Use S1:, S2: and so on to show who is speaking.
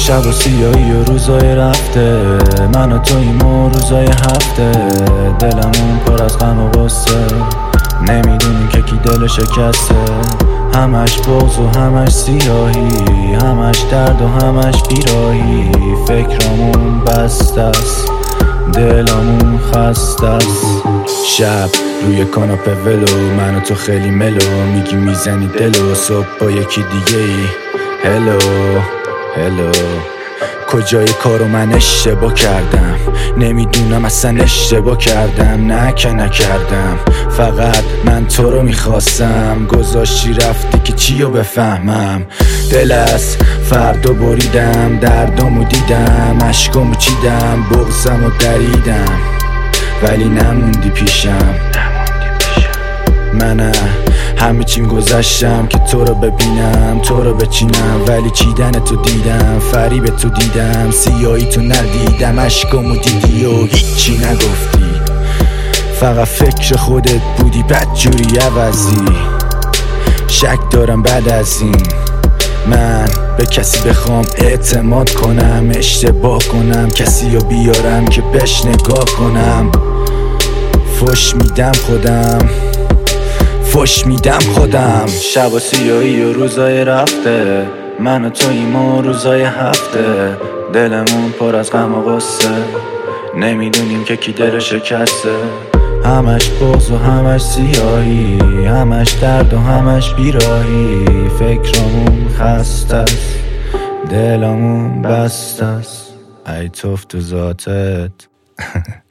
S1: شب و سیاهی و روزای رفته، من و توییم و روزای هفته. دلمون پر از غم و غصه، نمیدونیم که کی دل شکسته. همش بغض و همش سیاهی، همش درد و همش بیراهی. فکرامون بسته است، دلمون خسته است. شب روی کاناپه ولو، من و تو خیلی ملو، میگی میزنی دلو. صبح با یکی دیگه ای هلو هلو. کجای کارو من اشتباه کردم، نمیدونم اصلا اشتباه کردم. نه که نکردم، فقط من تو رو میخواستم. گذاشتی رفتی که چیو بفهمم. دل از فردا بریدم، دردامو دیدم، عشقامو چیدم، بغضمو دریدم، ولی نموندی پیشم. من همه چیم گذاشتم که تو رو ببینم، تو رو بچینم، ولی چیدن تو دیدم، فریب تو دیدم، سیاهی تو ندیدم. عشقامو دیدی و هیچی نگفتی، فقط فکر خودت بودی، بدجوری عوضی. شک دارم بعد از این من به کسی بخوام اعتماد کنم، اشتباه کنم، کسی رو بیارم که بهش نگاه کنم. فش میدم خودم، فش میدم خودم. شب و سیاهی و روزای رفته، من و توییم و روزای هفته. دلمون پر از غم و غصه، نمیدونیم که کی دل شکسته. همش بغض و همش سیاهی، همش درد و همش بیراهی. فکرامون خسته است، دلمون بسته است. ای توف تو ذاتت